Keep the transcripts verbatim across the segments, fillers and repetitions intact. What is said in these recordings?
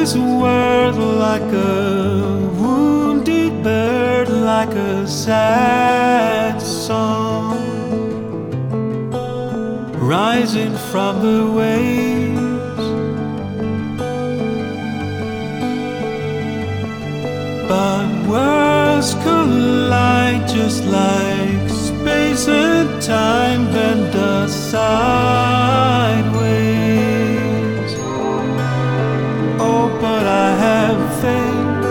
this world like a wounded bird, like a sad song rising from the waves. But worlds collide just like space and time bend us sideways. Oh, but I have faith.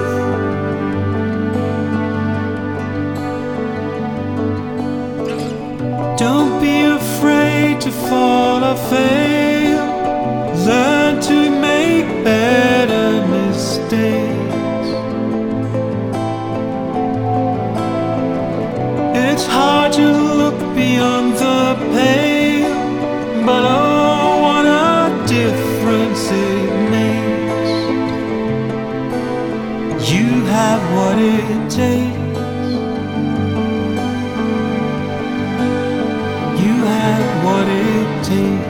Don't be afraid to fall or fail. Learn to make better mistakes. It's hard to look beyond the pale, but oh, what a difference it makes. You have what it takes. You have what it takes.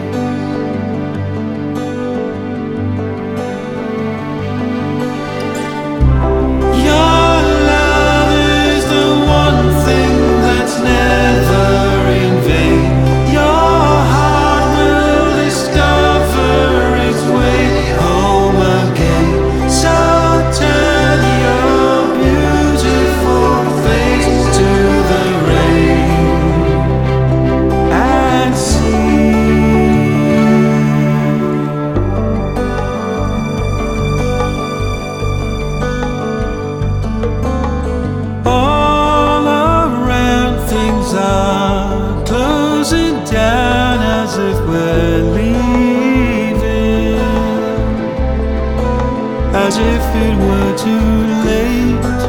Your love is the one thing that's never in vain. Your heart will discover its way home again. So turn your beautiful face to the rain and see. All around things are closing down as if we're leaving, as if it were too late.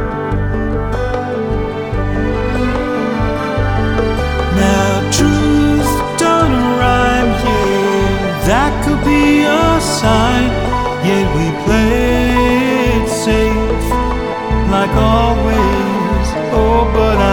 Now truth don't rhyme, yeah, that could be a sign. Yet we play it safe like always. Oh, but